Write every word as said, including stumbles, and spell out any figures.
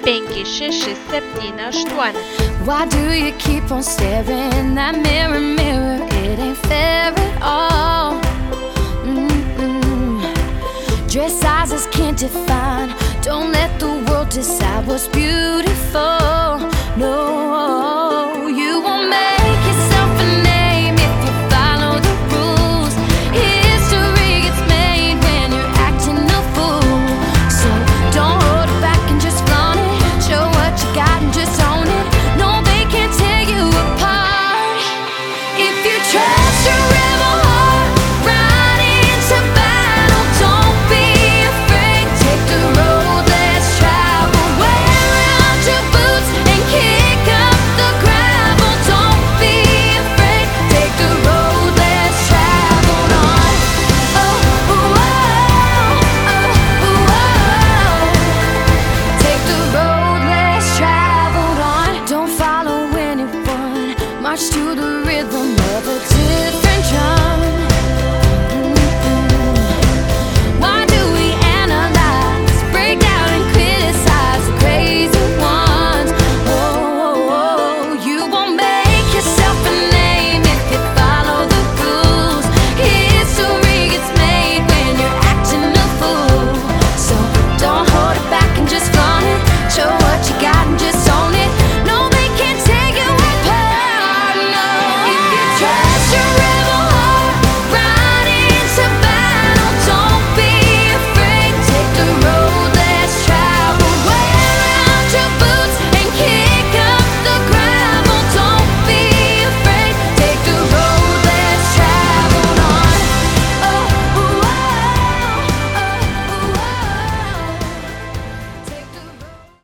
Bengi sześć septyna sztuana. Why do you keep on staring in that mirror, mirror? It ain't fair at all. Mm-mm. Dress sizes can't define. Don't let the world decide what's beautiful. No.